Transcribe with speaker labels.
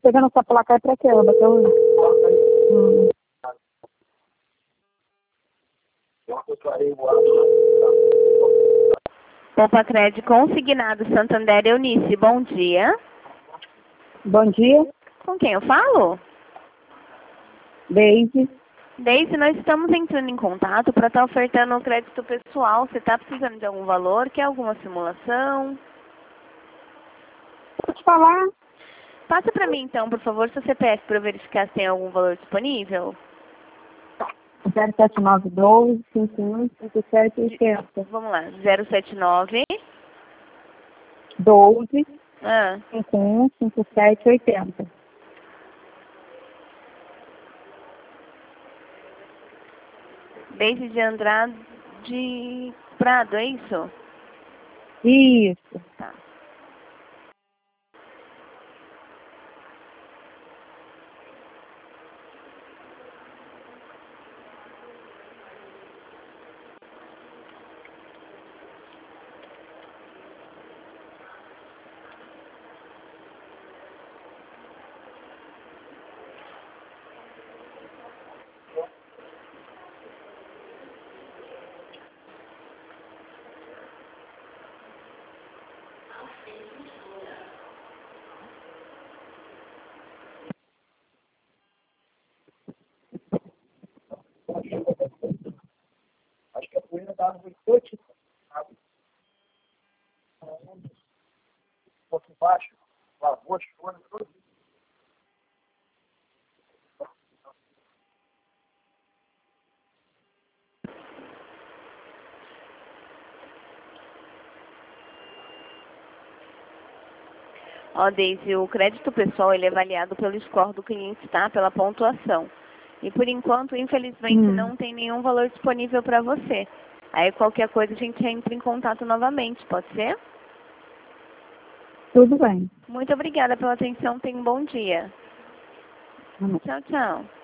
Speaker 1: pegando essa placa é pra quê? Ela bateu...
Speaker 2: Poupa Crédito Consignado Santander Eunice, bom dia.
Speaker 1: Bom dia,
Speaker 2: Com quem eu falo?
Speaker 1: Deise.
Speaker 2: Deise, nós estamos entrando em contato para estar ofertando o crédito pessoal. Você está precisando de algum valor? Quer alguma simulação?
Speaker 1: Pode falar?
Speaker 2: Passa para mim então, por favor, seu CPF para eu verificar se tem algum valor disponível.
Speaker 1: 07912 51 57 80.
Speaker 2: Vamos lá, 079
Speaker 1: 12
Speaker 2: ah,
Speaker 1: 51 57 80.
Speaker 2: Deise de Andrade Prado, é isso?
Speaker 1: Isso.
Speaker 2: Tá.
Speaker 1: Acho que a poeira dava um pouco embaixo, lavou as folhas todas.
Speaker 2: Ó, Deise, o crédito pessoal ele é avaliado pelo score do cliente, tá? Pela pontuação. E por enquanto, infelizmente, não tem nenhum valor disponível para você. Aí qualquer coisa a gente entra em contato novamente, pode ser?
Speaker 1: Tudo bem.
Speaker 2: Muito obrigada pela atenção, tenha um bom dia. Tchau, tchau.